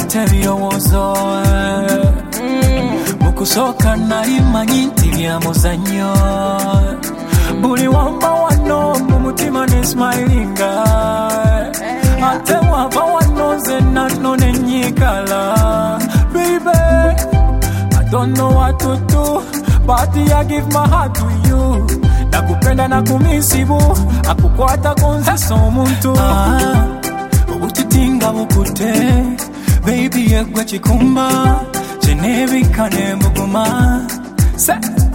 ebyowozo mukusoka nali manyi nti bya muzannyo buli wamba wano mu mutima ne smilinga ate wava wano nzenna nno nenyikala baby I don't know what to do but I give my heart to you nakupenda na kumisibu akukwata konzisa omuntu obutitinga bukute baby yegwe kikumba chenebikane muguma se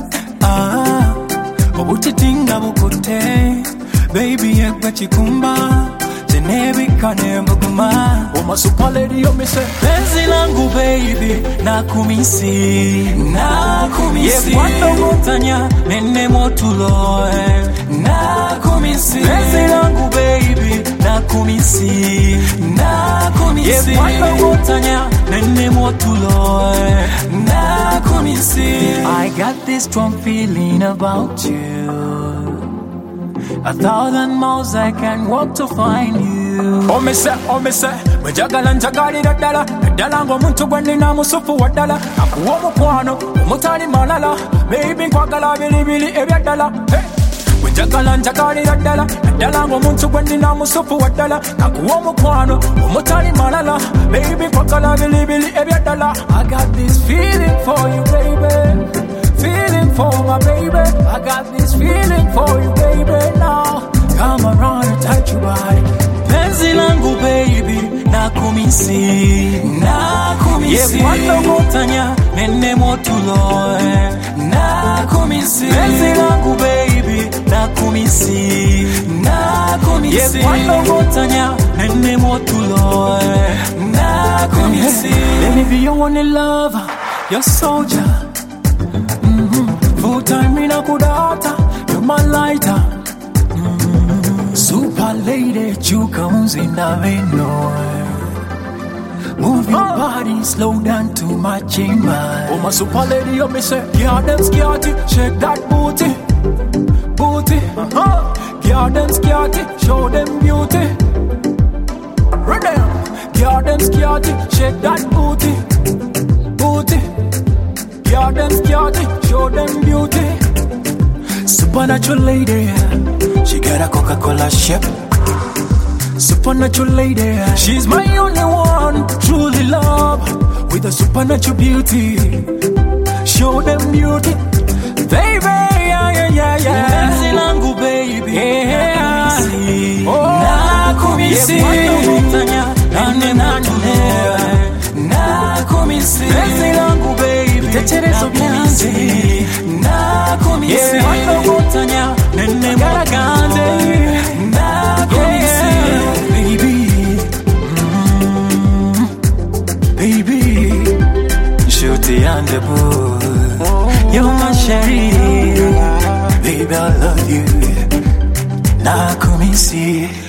obutitinga bukute baby yegwe kikumba chenebikane muguma oma super lady yo me say penzi langu baby nakumisi yekwando mutanya nene motulo nakumisi penzi langu baby nakumisi yekwando mutanya nene motulo nakumisi I got this strong feeling about you 1,000 miles I can walk to find you. Oh me say, mjagala njagalira dala ngo muntu gwanina musufu wadala akuwa mukwano umutali malala baby nkwagala bilibili ebyadala hey mjagala njagalira dala ngo muntu gwanina musufu wadala akuwa mukwano umutali malala baby nkwagala bilibili ebyadala I got this feeling for you baby feeling for my baby I got this feeling for you baby now come around and touch your body penzi langu baby nakumisi yekwando mutanya nene motulo nakumisi penzi langu baby nakumisi yekwando mutanya nene motulo nakumisi let me be your only lover your soldier full time in a kudata, you're my lighter. Super lady, you comes in the window. Move your body, slow down to my chamber. Oh my super lady, you me say, yeah them scarty, shake that booty, yeah them scarty, show them beauty. Right there, yeah them scarty, shake that booty. Yeah, them scarty, show them beauty. Supernatural lady, she got a Coca-Cola ship. Supernatural lady, she's my only one, truly love, with a supernatural beauty. Show them beauty, baby, yeah. Penzi langu baby, yeah. Nakumisi, nakumisi, penzi langu baby. Techerezo byanze nakumisi wanogotanya nene mugande nakumisi baby shooty and the bull you're my sherry baby I love you nakumisi